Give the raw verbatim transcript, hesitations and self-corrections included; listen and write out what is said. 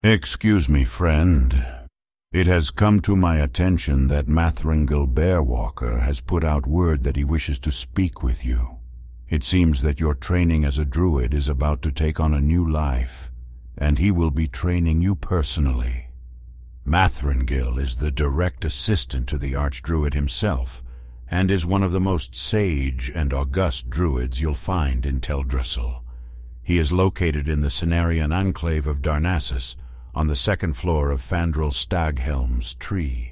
Excuse me, friend. It has come to my attention that Mathringil Bearwalker has put out word that he wishes to speak with you. It seems that your training as a druid is about to take on a new life, and he will be training you personally. Mathringil is the direct assistant to the Archdruid himself, and is one of the most sage and august druids you'll find in Teldrassil. He is located in the Cenarian enclave of Darnassus, on the second floor of Fandral Staghelm's tree.